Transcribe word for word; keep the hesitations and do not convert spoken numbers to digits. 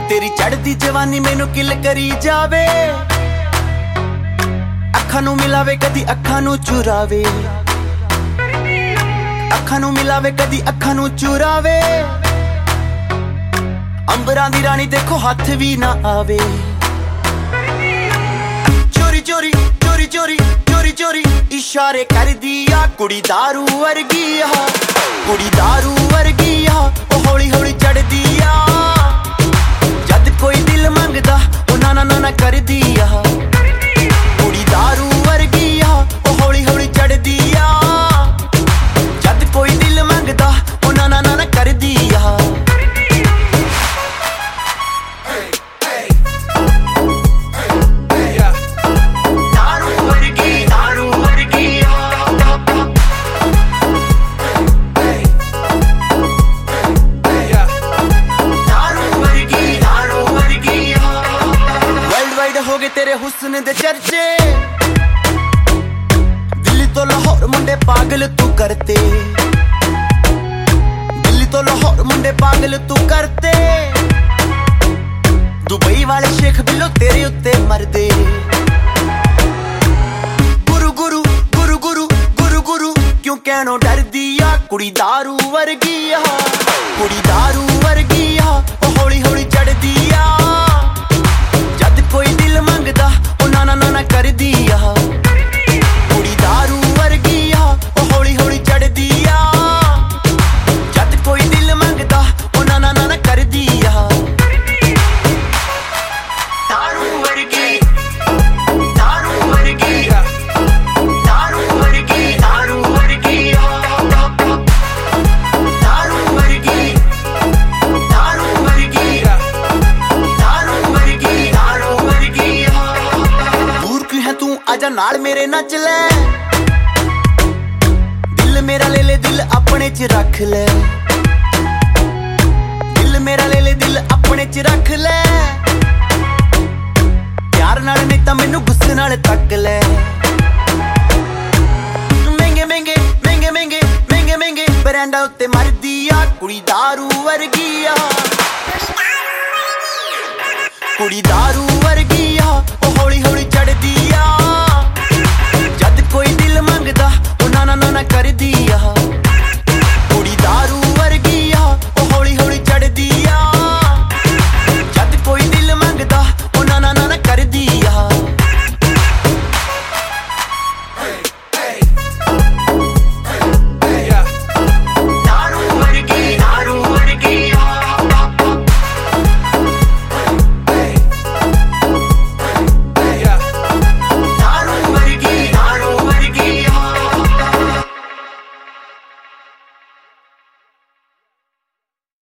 तेरी चढ़दी जवानी मैनू किल करी जावे, अखां नू मिलावे कदी अखां नू चुरावे, अखां नू मिलावे कदी अखां नू चुरावे। अंबरां दी रानी देखो हाथ भी ना आवे। चोरी चोरी चोरी चोरी चोरी चोरी इशारे कर दिया, कुड़ी दारू वर्गी आ, कुड़ी दारू वर्गी आ, ओ हौली हौली चढ़ दिया। जद कोई दिल मंगदा ओ ना ना ना ना कर दिया, कुड़ी दारू वर्गी आ, ओ हौली हौली चढ़ दिया। जद कोई दिल मंगदा ओ ना ना ना ना कर दिया। हो गए तेरे हुस्न दे चर्चे, दिल्ली तो लाहौर मुंडे पागल तू करते, दिल्ली तो लाहौर मुंडे पागल तू करते। दुबई वाले शेख बिलो तेरे उत्ते मरदे। गुरु गुरु गुरु गुरु गुरु गुरु क्यों कहनो डर दिया, कुड़ी दारू वर्गी आ, कुड़ी दारू वर्गी आ, ओ हौली हौली चढ़ दिया। कोई दिल मंगदा ओ ना ना ना ना कर दिया, कुड़ी दारू वर्गी आ, ओ हौली हौली चढ़ दिया। जद कोई दिल मंगदा ओ ना ना ना ना कर दिया। दारू वर्गी दारू वर्गी दारू वर्गी दारू वर्गी दारू वर्गी दारू वर्गी तू आजा नाल मेरे नच ले, दिल मेरा ले ले दिल अपने च रख ले, दिल मेरा ले ले दिल अपने च रख ले। प्यार नाल नहीं तां मैनू गुस्से नाल तक ले। महंगे महंगे महंगे महंगे महंगे महंगे ब्रांडां उत्ते मरदी आ, कुड़ी दारू वर्गी आ, कुड़ी दारू